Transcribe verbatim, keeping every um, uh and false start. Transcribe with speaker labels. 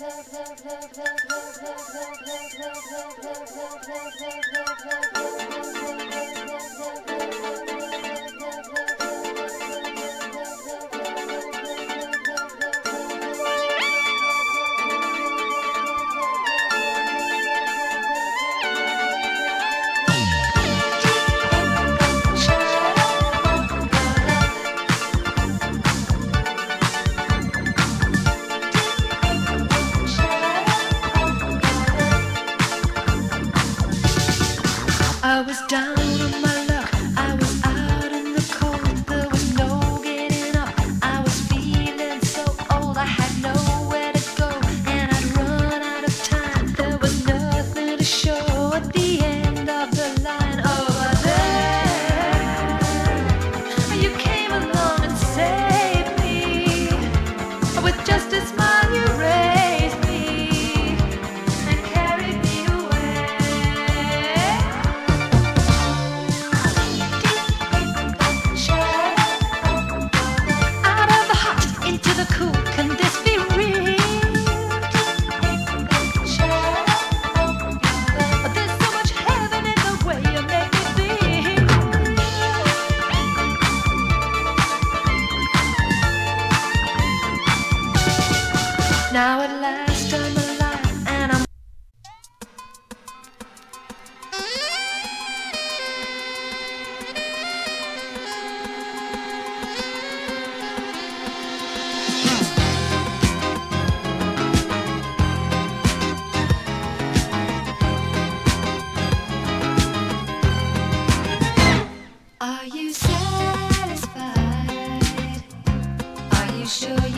Speaker 1: I was down on my luck, I was out in the cold, there was no getting up, I was feeling so old, I had nowhere to go, and I'd run out of time, there was nothing to show at the end of the line. Over there, you came along and saved me, with just a smile you raised me, and carried me away. Cool. Can this be real? There's so much heaven in the way you make me feel. Now at last I'm alive and I'm Are you satisfied? Are you sure